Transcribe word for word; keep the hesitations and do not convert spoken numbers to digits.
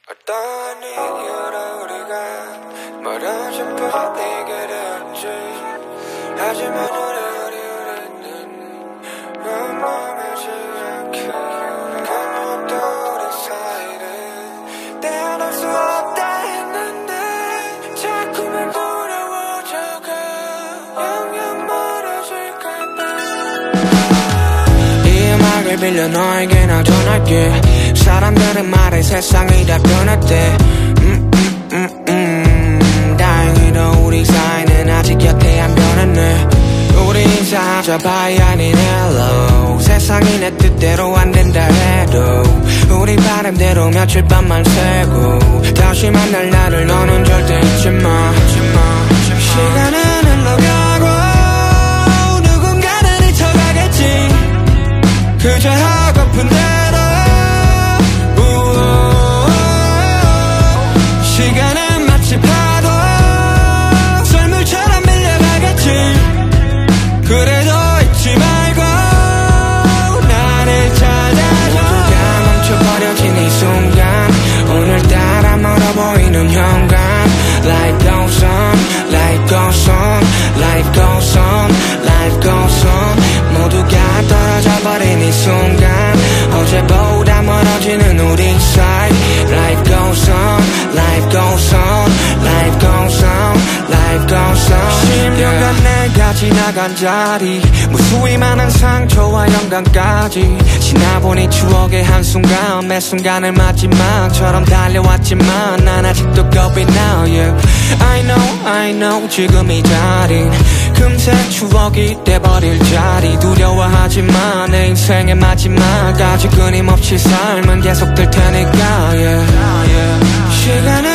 어떤 이유로 우리가 멀어져 버리게 됐지. 하지만 우리 우리 우리는 멈추지 않게 아무것도 우리 사이를 떼어낼 수 없다 했는데 자꾸만 부러워져가 영영 멀어질까봐. 이 음악을 빌려 너에게 나 전할게. 사람들은 말해 세상이 다 변했대. 음, 음, 음, 음. 다행히도 우리 사이는 아직 곁에 안 변했네. 우리 인사하자 bye 아닌 hello. 세상이 내 뜻대로 안 된다 해도 우리 바람대로 며칠 밤만 새고 다시 만날 날을 너는 절대 잊지 마. 시간은 흘러가고 누군가는 잊혀가겠지. 그저 하고픈 대로 시간은 마치 파도 썰물처럼 밀려가겠지. 그래도 잊지 말고 나를 찾아줘. 모두가 멈춰버려진 이 순간 오늘따라 멀어 보이는 현관. Life goes on, life goes on, life goes on, life goes on. 모두가 떨어져 버린 이 순간 어제보다 멀어지는 우리 사이. Life goes on, life goes on, life goes on, life goes on. 십 년간 내가 지나간 자리 무수히 많은 상처와 영광까지 지나보니 추억의 한순간 매 순간을 마지막처럼 달려왔지만 난 아직도 겁이 나. yeah. I know, I know 지금 이 자린 금세 추억이 돼버릴 자리. 두려워하지만 내 인생의 마지막까지 끊임없이 삶은 계속될 테니까. yeah. 시간은